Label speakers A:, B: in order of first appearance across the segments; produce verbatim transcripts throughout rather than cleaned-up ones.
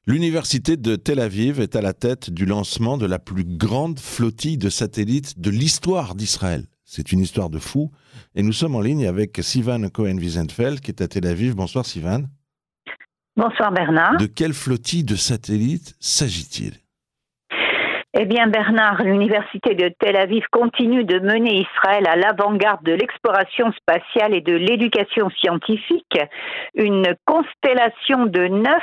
A: L'université de Tel Aviv est à la tête du lancement de la plus grande flottille de satellites de l'histoire d'Israël. C'est une histoire de fou. Et nous sommes en ligne avec Sivan Cohen-Wiesenfeld qui est à Tel Aviv. Bonsoir Sivan.
B: Bonsoir Bernard.
A: De quelle flottille de satellites s'agit-il ?
B: Eh bien Bernard, l'université de Tel Aviv continue de mener Israël à l'avant-garde de l'exploration spatiale et de l'éducation scientifique. Une constellation de neuf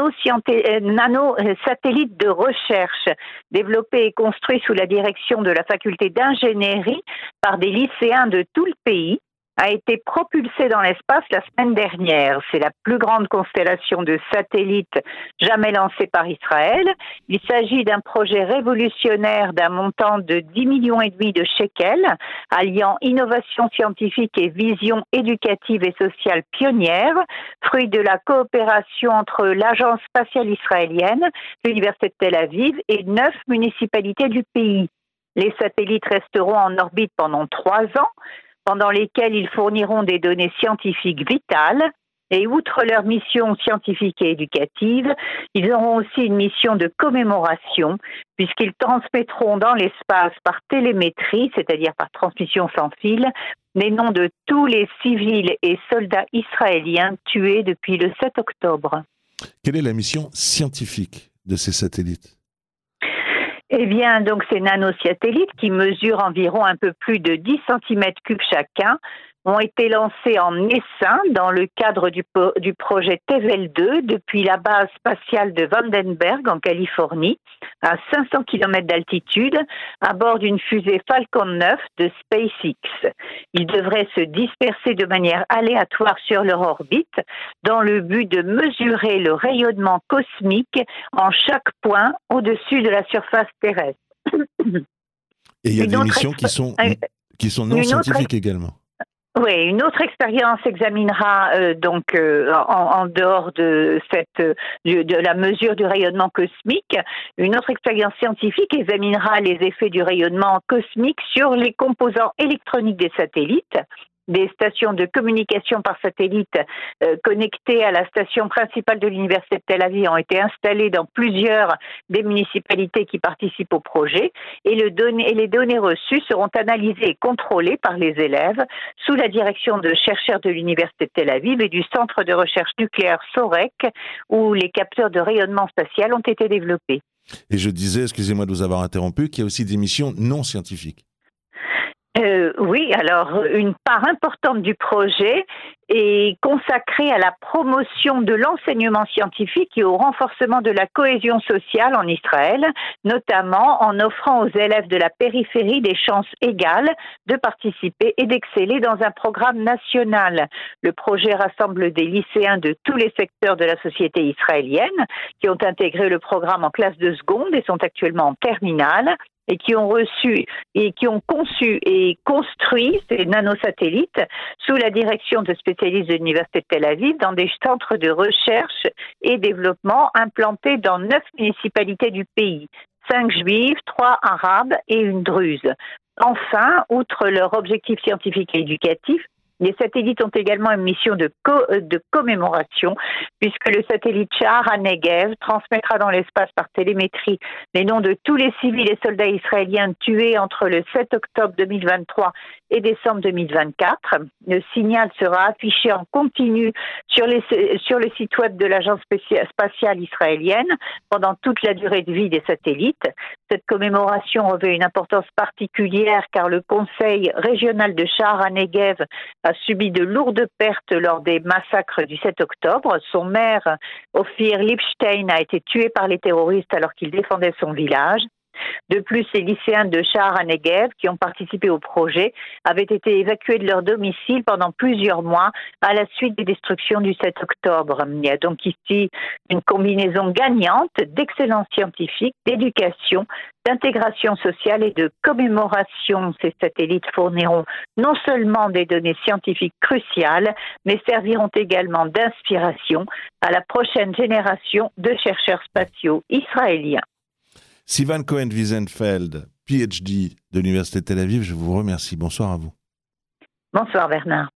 B: nano-satellites de recherche développés et construits sous la direction de la faculté d'ingénierie par des lycéens de tout le pays a été propulsée dans l'espace la semaine dernière. C'est la plus grande constellation de satellites jamais lancée par Israël. Il s'agit d'un projet révolutionnaire d'un montant de dix millions et demi de shekels, alliant innovation scientifique et vision éducative et sociale pionnière, fruit de la coopération entre l'Agence spatiale israélienne, l'Université de Tel Aviv et neuf municipalités du pays. Les satellites resteront en orbite pendant trois ans, pendant lesquels ils fourniront des données scientifiques vitales. Et outre leur mission scientifique et éducative, ils auront aussi une mission de commémoration, puisqu'ils transmettront dans l'espace par télémétrie, c'est-à-dire par transmission sans fil, les noms de tous les civils et soldats israéliens tués depuis le sept octobre.
A: Quelle est la mission scientifique de ces satellites ?
B: Eh bien, donc ces nanosatellites qui mesurent environ un peu plus de dix centimètres cubes chacun ont été lancés en essaim dans le cadre du, po- du projet Tevel deux depuis la base spatiale de Vandenberg en Californie, à cinq cents kilomètres d'altitude, à bord d'une fusée Falcon neuf de SpaceX. Ils devraient se disperser de manière aléatoire sur leur orbite dans le but de mesurer le rayonnement cosmique en chaque point au-dessus de la surface terrestre.
A: Et il y a
B: une
A: des missions
B: exp...
A: qui sont, qui sont non scientifiques autre... également.
B: Oui, une autre expérience examinera euh, donc euh, en, en dehors de cette de, de la mesure du rayonnement cosmique, une autre expérience scientifique examinera les effets du rayonnement cosmique sur les composants électroniques des satellites. Des stations de communication par satellite euh, connectées à la station principale de l'Université de Tel Aviv ont été installées dans plusieurs des municipalités qui participent au projet et, le don- et les données reçues seront analysées et contrôlées par les élèves sous la direction de chercheurs de l'Université de Tel Aviv et du Centre de recherche nucléaire Sorek où les capteurs de rayonnement spatial ont été développés.
A: Et je disais, excusez-moi de vous avoir interrompu, qu'il y a aussi des missions non scientifiques.
B: Euh, oui, alors une part importante du projet est consacrée à la promotion de l'enseignement scientifique et au renforcement de la cohésion sociale en Israël, notamment en offrant aux élèves de la périphérie des chances égales de participer et d'exceller dans un programme national. Le projet rassemble des lycéens de tous les secteurs de la société israélienne qui ont intégré le programme en classe de seconde et sont actuellement en terminale, et qui ont reçu et qui ont conçu et construit ces nanosatellites sous la direction de spécialistes de l'Université de Tel Aviv dans des centres de recherche et développement implantés dans neuf municipalités du pays, cinq juives, trois arabes et une druze. Enfin, outre leur objectif scientifique et éducatif, les satellites ont également une mission de, co- de commémoration, puisque le satellite Shahar HaNegev transmettra dans l'espace par télémétrie les noms de tous les civils et soldats israéliens tués entre le sept octobre deux mille vingt-trois et décembre deux mille vingt-quatre. Le signal sera affiché en continu sur, les, sur le site web de l'Agence spatiale israélienne pendant toute la durée de vie des satellites. Cette commémoration revêt une importance particulière car le Conseil régional de Shahar HaNegev a subi de lourdes pertes lors des massacres du sept octobre. Son maire, Ophir Lipstein, a été tué par les terroristes alors qu'il défendait son village. De plus, les lycéens de Shahar HaNegev qui ont participé au projet avaient été évacués de leur domicile pendant plusieurs mois à la suite des destructions du sept octobre. Il y a donc ici une combinaison gagnante d'excellence scientifique, d'éducation, d'intégration sociale et de commémoration. Ces satellites fourniront non seulement des données scientifiques cruciales, mais serviront également d'inspiration à la prochaine génération de chercheurs spatiaux israéliens.
A: Sivan Cohen-Wiesenfeld, P H D de l'Université de Tel Aviv, je vous remercie. Bonsoir à vous.
B: Bonsoir Bernard.